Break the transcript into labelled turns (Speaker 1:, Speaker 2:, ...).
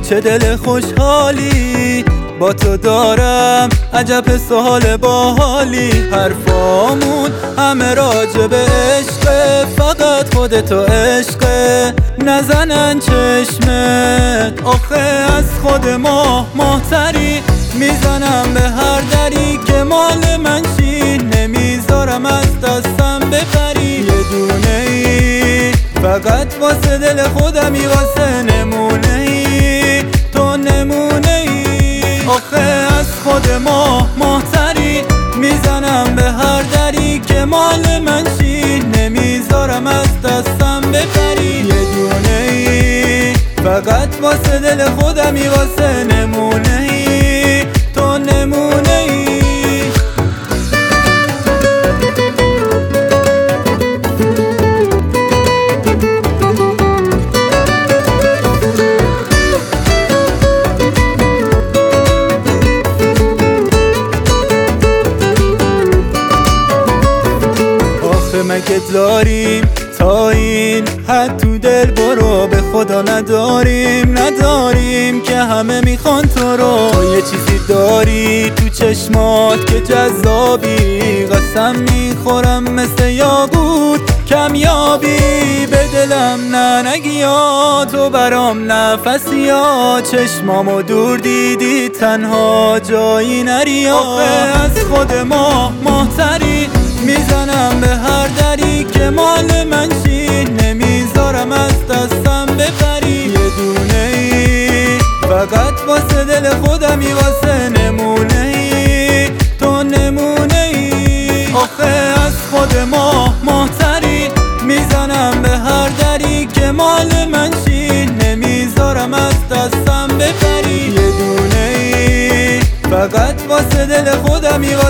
Speaker 1: چه دل خوشحالی با تو دارم، عجب سوال باحالی. حرفامون همه راجع به عشقه، فقط خودتو عشقه نزنن چشمت. آخه از خود ماهتری میزنم به هر دری که مال من شی، نمیذارم از دستم بپری. یه دونه ای فقط واسه دل خودمی، واسه نمونه ای تو نمونه ای. آخه از خود ماهتری میزنم به هر دری که مال من شی، نمیذارم از دستم بپری. یه دونه ای فقط واسه دل خودمی، واسه نمونه ای تو نمونه ای. مگه داریم تا این حد تو دل برو؟ به خدا نداریم که همه میخوان تو رو. تو یه چیزی داری تو چشمات که جذابی، قسم میخورم مثل یاقوت کمیابی. به دلم نگی یا تو برام نفسی، یا چشمامو دور دیدی تنها جایی نری. آخه از خود ماهتری میزنم به هر دری که مال من شی، نمیذارم از دستم بپری. یه دونه ای فقط واسه دل خودمی، واسه نمونه ای تو نمونه ای. آخه از خود ماهتری میزنم به هر دری که مال من شی، نمیذارم از دستم بپری. یه دونه ای فقط واسه دل خودمی.